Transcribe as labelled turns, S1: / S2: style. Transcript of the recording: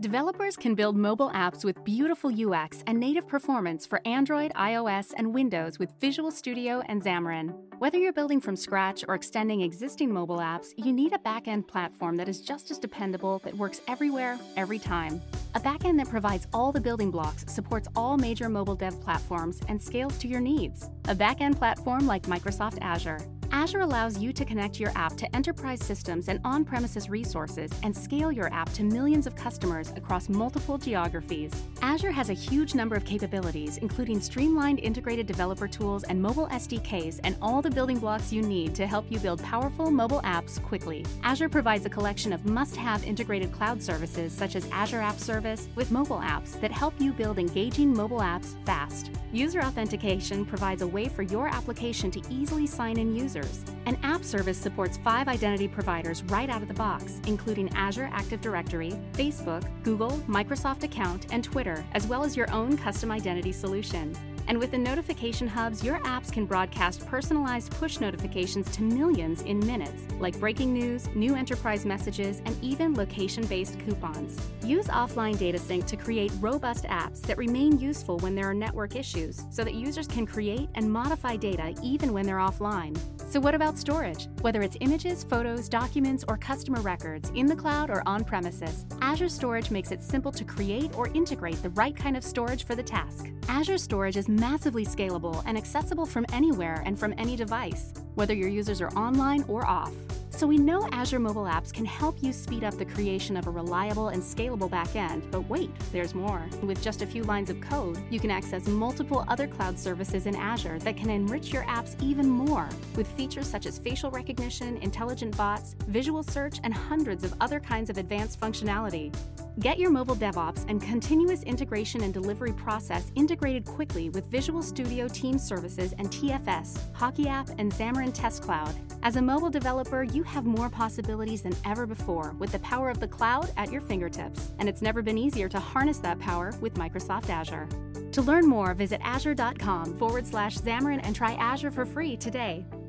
S1: Developers can build mobile apps with beautiful UX and native performance for Android, iOS, and Windows with Visual Studio and Xamarin. Whether you're building from scratch or extending existing mobile apps, you need a back-end platform that is just as dependable, that works everywhere, every time. A back-end that provides all the building blocks, supports all major mobile dev platforms, and scales to your needs. A back-end platform like Microsoft Azure. Azure allows you to connect your app to enterprise systems and on-premises resources and scale your app to millions of customers across multiple geographies. Azure has a huge number of capabilities, including streamlined integrated developer tools and mobile SDKs, and all the building blocks you need to help you build powerful mobile apps quickly. Azure provides a collection of must-have integrated cloud services such as Azure App Service with mobile apps that help you build engaging mobile apps fast. User authentication provides a way for your application to easily sign in users. An app service supports 5 identity providers right out of the box, including Azure Active Directory, Facebook, Google, Microsoft Account, and Twitter, as well as your own custom identity solution. And with the notification hubs, your apps can broadcast personalized push notifications to millions in minutes, like breaking news, new enterprise messages, and even location-based coupons. Use offline data sync to create robust apps that remain useful when there are network issues, so that users can create and modify data even when they're offline. So what about storage? Whether it's images, photos, documents, or customer records, in the cloud or on-premises, Azure Storage makes it simple to create or integrate the right kind of storage for the task. Azure Storage is massively scalable and accessible from anywhere and from any device, whether your users are online or off. So we know Azure mobile apps can help you speed up the creation of a reliable and scalable backend, but wait, there's more. With just a few lines of code, you can access multiple other cloud services in Azure that can enrich your apps even more, with features such as facial recognition, intelligent bots, visual search, and hundreds of other kinds of advanced functionality. Get your mobile DevOps and continuous integration and delivery process integrated quickly with Visual Studio Team Services and TFS, Hockey App, and Xamarin Test Cloud. As a mobile developer, you have more possibilities than ever before with the power of the cloud at your fingertips. And it's never been easier to harness that power with Microsoft Azure. To learn more, visit azure.com/Xamarin and try Azure for free today.